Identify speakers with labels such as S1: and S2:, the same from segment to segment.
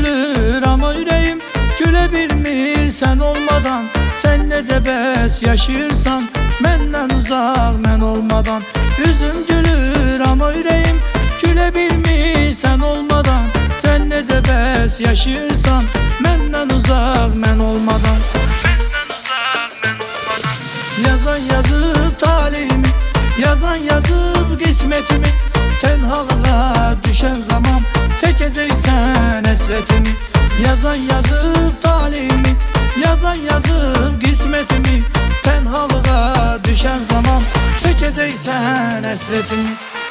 S1: gülür ama yüreğim gülebilmir sen olmadan. Sen nece bəs yaşayırsan menden uzak men olmadan. Yüzüm gülür ama yüreğim gülebilmir sen olmadan. Sen nece bəs yaşayırsan menden uzak men olmadan. Yazan yazıp talihimi, yazan yazıp kısmetimi, tenhalığa düşen zaman çekeceksen esretimi. Yazan yazıp talihimi, yazan yazıp kısmetimi, tenhalığa düşen zaman çekeceksen esretimi.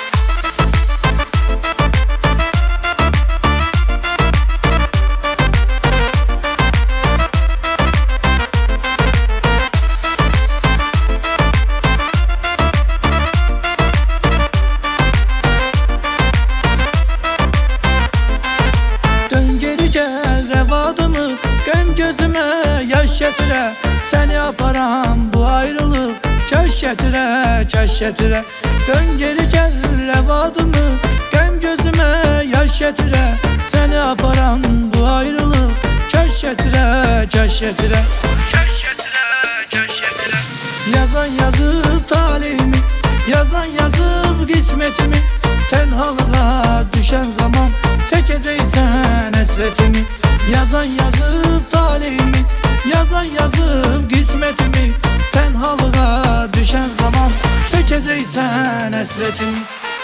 S1: Gözüme yaş getire, seni yaparam bu ayrılık. Kaş getire, kaş getire, dön geri gel revadımı. Gem gözüme yaş getire, seni yaparam bu ayrılık. Kaş getire, kaş getire, kaş getire, kaş getire. Yazan yazıp talihimi, yazan yazıp kısmetimi, tenhalığa düşen zaman çekeceksen esretimi. Yazan yazıp talihimi, yazan yazıp kısmetimi, tenhalığa düşen zaman çekeceksen esretimi.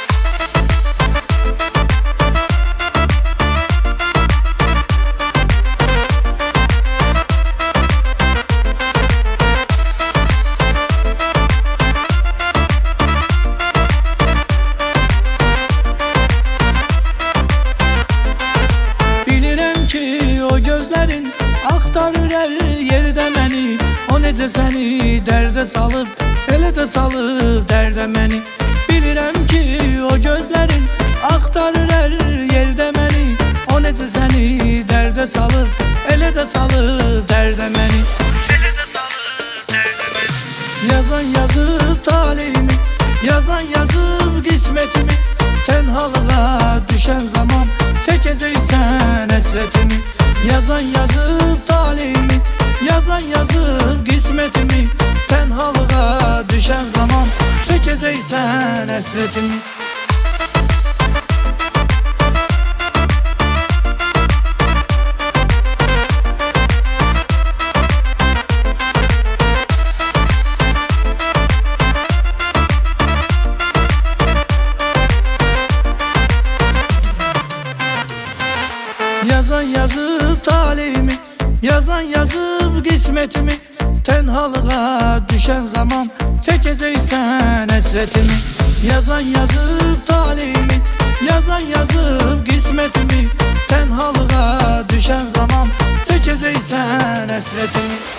S1: Gözlerin aktarır her yerde məni. O necə səni dərdə salıb, elə də salıb dərdə məni. Bilirəm ki o gözlerin aktarır her yerde məni. O necə səni dərdə salıb, elə də salıb dərdə məni. Yazan yazıp talihimi, yazan yazıp kısmetimi, tenhalığa düşen zaman çekeceksen esretimi. Yazan yazıp talihimi, yazan yazıp kısmetimi, tenhalığa düşen zaman çekeceksen esretimi. Yazan yazıp talihimi, yazan yazıp kısmetimi, tenhalığa düşen zaman çekeceksen esretimi. Yazan yazıp talihimi, yazan yazıp kısmetimi, tenhalığa düşen zaman çekeceksen esretimi.